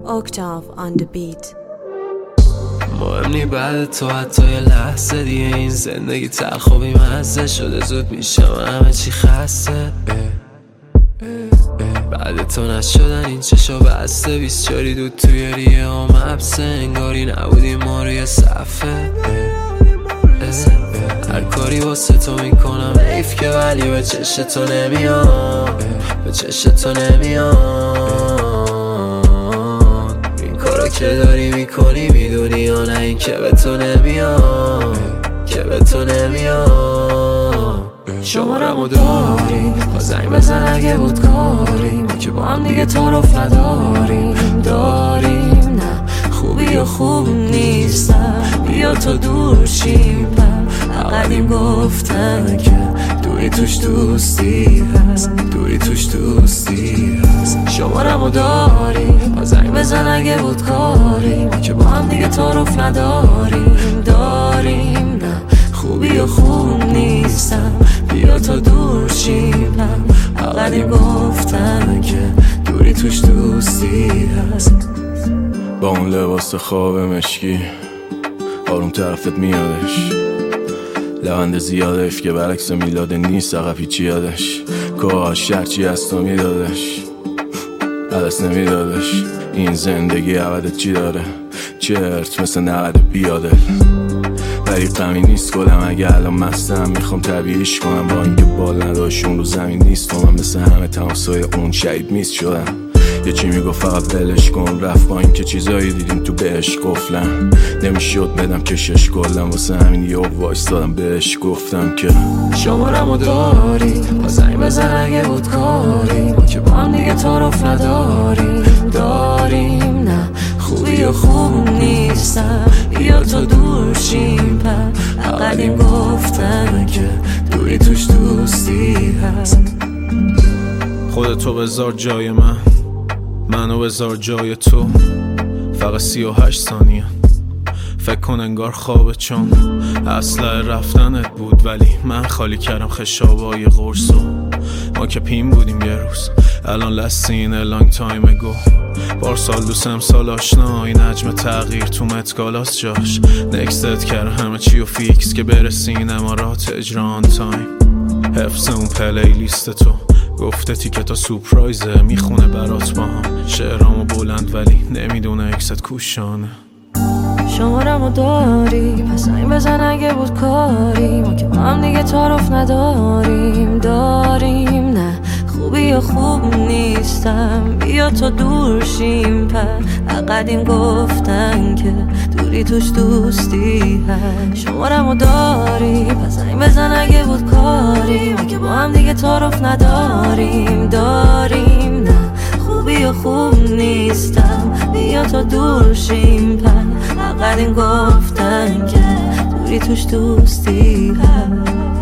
Octave on the beat. مهم نی بعد تو حتی یه لحظه دیگه این زندگی تلخ و بی‌مزه شده، زود میشم همه چی خسته. بعد تو نشدن این چشا بسته، 24 دود توی ریه و مبسه، انگاری نبودی ما روی صفحه. هر کاری واسه تو میکنم حیف که ولی به چش تو نمیاد، به چش تو نمیاد. این کارا که داری میکنی میدونی یا نه این که به تو نمیاد، که به تو نمیاد. شمارمو داری زنگ بزن اگه بود کاری، ما که با هم دیگه تعارف داریم نه خوبی و خوب نیستم، بیا تو دور شیم. قدیم گفتن که دوری توش دوستی هست، دوری توش دوستی هست. شمارمو داری زنگ بزن اگه بود کاری، ما که با هم دیگه تعارف داریم نه خوبی و خوب نیستم، بیا تو دور شیم. قدیم گفتن که دوری توش دوستی هست. با اون لباس خواب مشکی آروم طرفت میادش، لبند زیادش که برعکس میلاد نیست، عقب هیچی یادش، کاش هرچی از تو میدادش عدس نمیدادش. این زندگی عوضت چی داره؟ چرت مثل نقد بیاده، ولی غمی نیست گلم اگه الان مستم، میخوام طبیعیش کنم با اینکه بال نداشت اون رو زمین نیست. و من مثل همه تماسای اون شهید میست شدم. یه چی میگفت فقط ولش کن، رفت با اینکه چیزایی دیدیم تو بهش گفتم، نمیشد بدم کشش کلم، واسه همین یه وایستادم بهش گفتم که شمارمو داری زنگ بزن اگه بود کاری، ما که با هم دیگه تعارف داریم نه خوبی و خوب نیستم، بیا تو دور شیم. قدیم گفتن که دوری توش دوستی هست. خودتو بذار جای منو بذار جای تو، فقط 38 ثانیه فکر کن انگار خوابه، چون اصلا رفتنت بود ولی من خالی کردم خشابای قرصو. ما که پیم بودیم یه روز، الان لسین لانگ تایم اگو. پارسال دوستم سال آشنا، این حجم تغییر تو متگالاست جاش. نکستت کرد همه چی و فیکس که برسین امارات اجران تایم. حفظ اون پلی لیست تو گفته تیکتا سورپرایزه، میخونه برات با هم شعرامو بلند ولی نمیدونه اکست کوشانه. شمارمو داری پس زنگ بزن اگه بود کاری، ما که با هم دیگه تعارف داریم نه خوبی و خوب نیستم، بیا تو دور شیم. قدیم گفتن که دوری توش دوستی هست. شمارمو داری پس زنگ بزن اگه بود کاری، ما که با هم دیگه تعارف داریم نه خوبی و خوب نیستم، بیا تو دور شیم. قدیم گفتن که دوری توش دوستی هست.